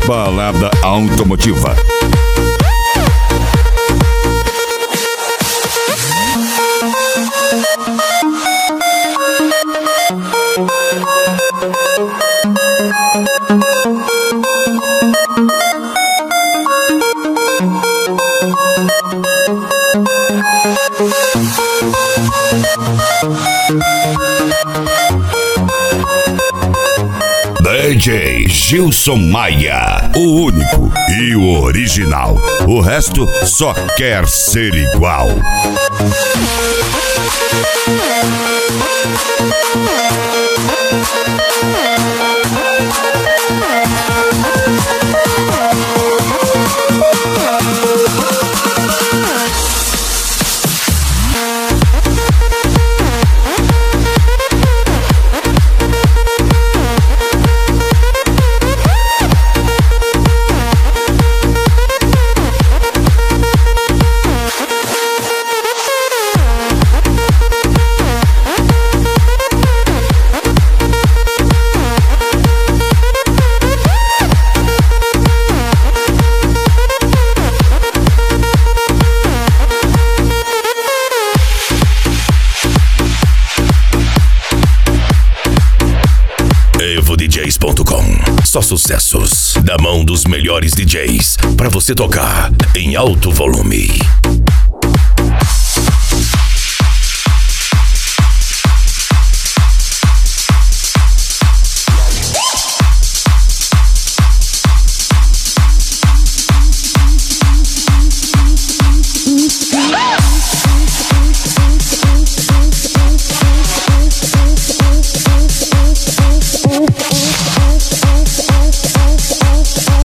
Balada Automotiva. DJ Gilson Maia, o único e o original. O resto só quer ser igual. EvoDJs.com. Só sucessos da mão dos melhores DJs pra você tocar em alto volume.